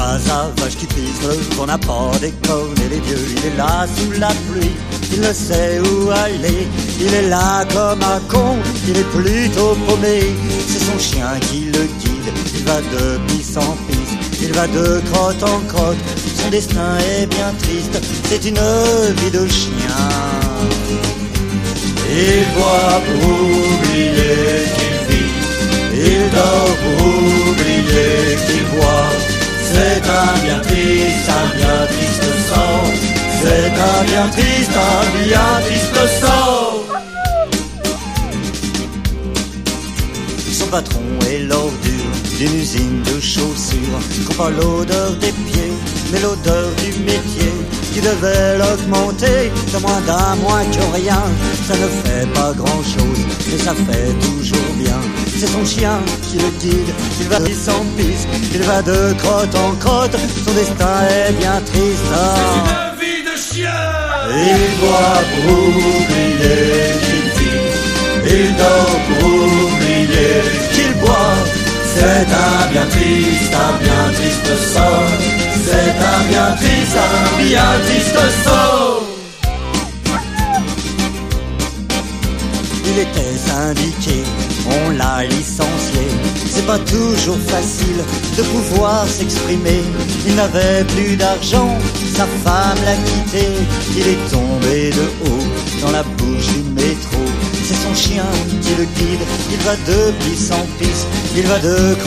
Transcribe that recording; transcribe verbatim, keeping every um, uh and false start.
la vache qui pisse, on n'a pas des cornes et les vieux. Il est là sous la pluie, il ne sait où aller. Il est là comme un con, il est plutôt paumé. C'est son chien qui le guide, il va de pisse en pisse, il va de crotte en crotte. Son destin est bien triste, c'est une vie de chien. Il boit pour oublier qu'il vit, il dort pour oublier qu'il boit. C'est un bien triste, un bien triste sort. C'est un bien triste, un bien triste sort. Son patron est l'ordure d'une usine de chaussures, qu'on pas l'odeur des pieds, mais l'odeur du métier qui devait l'augmenter de moins d'un mois que rien. Ça ne fait pas grand chose, mais ça fait toujours bien. C'est son chien qui le guide, il va pisse en pisse, il va de crotte en crotte. Son destin est bien triste. C'est une vie de chien. Il boit pour oublier qu'il vit, il dort pour oublier qu'il boit. C'est un bien triste, un bien triste sort. C'est un bien triste, un bien triste sort. Il était syndiqué, on l'a licencié. C'est pas toujours facile de pouvoir s'exprimer. Il n'avait plus d'argent, sa femme l'a quitté. Il est tombé de haut dans la bouche du métro. C'est son chien qui le guide, il va de pisse en pisse, il va de